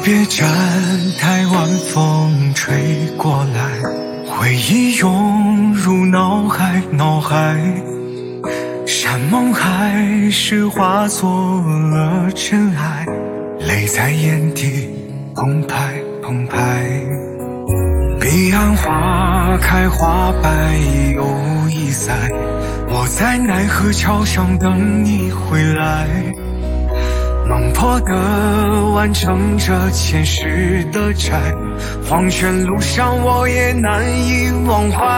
别站台晚风吹过来，回忆涌入脑海，山盟海誓化作了尘埃，泪在眼底澎湃。彼岸花开花败又一塞，我在奈何桥上等你回来，梦破的完成这前世的债，黄泉路上我也难以忘怀。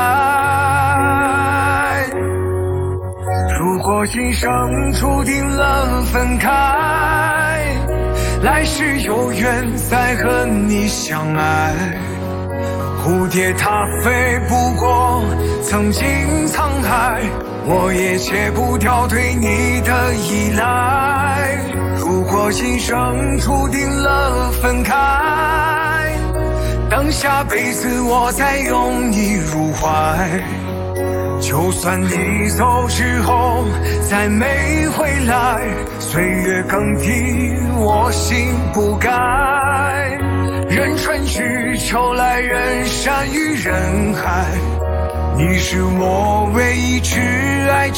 如果今生注定了分开，来世有缘再和你相爱。蝴蝶它飞不过曾经沧海，我也戒不掉对你的依赖。如果今生注定了分开，等下辈子我再拥你入怀。就算你走之后再没回来，岁月更替我心不改。任春去秋来，人山与人海，你是我唯一挚爱。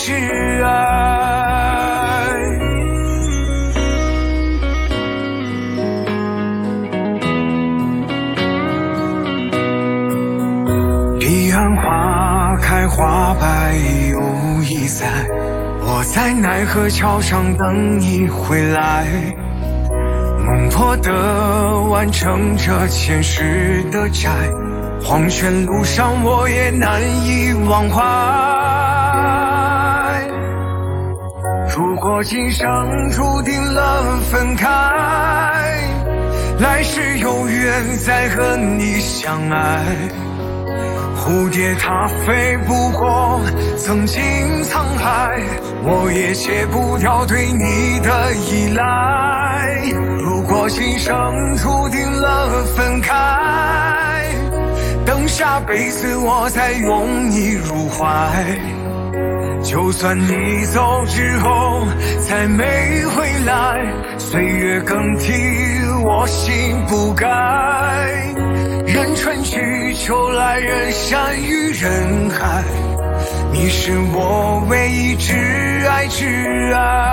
彼岸花开花败又一塞，我在奈何桥上等你回来，梦破的完成这前世的债，黄泉路上我也难以忘怀。如果今生注定了分开，来世有缘再和你相爱。蝴蝶它飞不过曾经沧海，我也戒不掉对你的依赖。如果今生注定了分开，等下辈子我再拥你入怀。就算你走之后再没回来，岁月更替我心不改。任春去秋来，人山与人海，你是我唯一挚爱。